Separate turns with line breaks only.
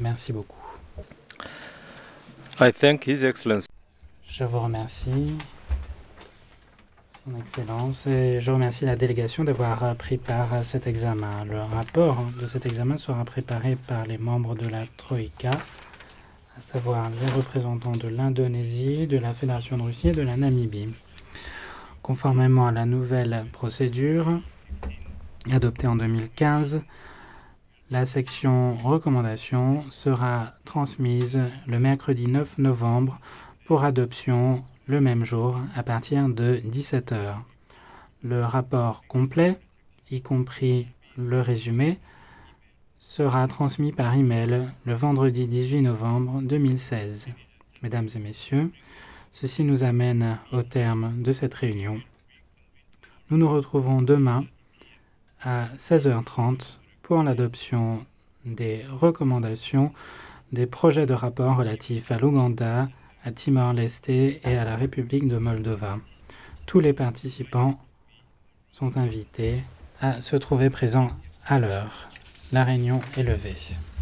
Merci beaucoup.
I thank His Excellency.
Je vous remercie, Son Excellence, et je remercie la délégation d'avoir pris part à cet examen. Le rapport de cet examen sera préparé par les membres de la Troïka, à savoir les représentants de l'Indonésie, de la Fédération de Russie et de la Namibie. Conformément à la nouvelle procédure adoptée en 2015, la section recommandations sera transmise le mercredi 9 novembre pour adoption le même jour à partir de 17 h. Le rapport complet, y compris le résumé, sera transmis par email le vendredi 18 novembre 2016. Mesdames et messieurs, ceci nous amène au terme de cette réunion. Nous nous retrouvons demain à 16h30 pour l'adoption des recommandations des projets de rapport relatifs à l'Ouganda, à Timor-Leste et à la République de Moldova. Tous les participants sont invités à se trouver présents à l'heure. La réunion est levée.